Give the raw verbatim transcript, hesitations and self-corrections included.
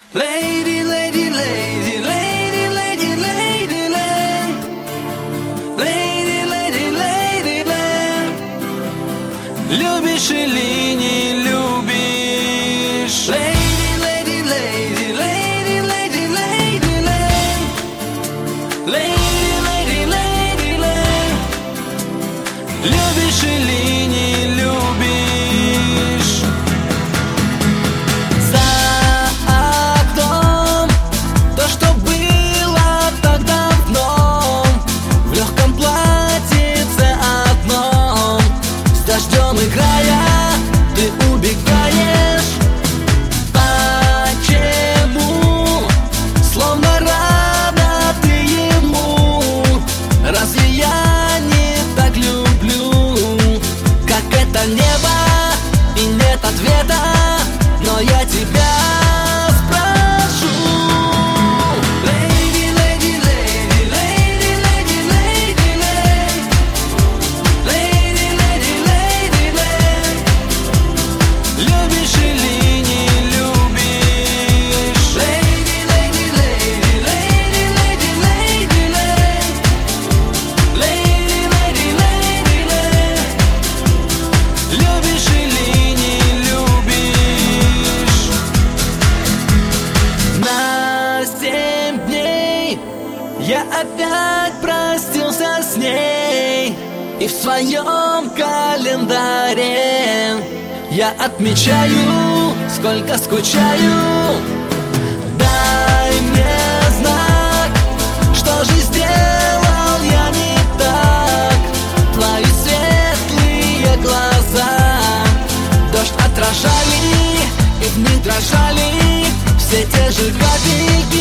Lady, lady, lady, lady, lady, lady, lady, lady, lady, lady, lady. Любишь или не любишь? Lady, lady, lady, lady, lady, lady, lady, lady, lady, lady. Любишь или не любишь? Играя, ты убегаешь. Почему? Словно рада ты ему. Разве я не так люблю? Как это небо, и нет ответа, но я тебя спрошу. Lady, lady, lady, lady, lady, lady, lady, lady, lady, lady. Любишь или не любишь? Lady, lady, lady, lady, lady, lady, lady, lady, lady, lady. Любишь или не любишь? На семь дней я опять простился с ней, и в своем календаре я отмечаю, сколько скучаю. Дай мне знак, что же сделал я не так. Твои светлые глаза дождь отражали, и в них дрожали все те же капельки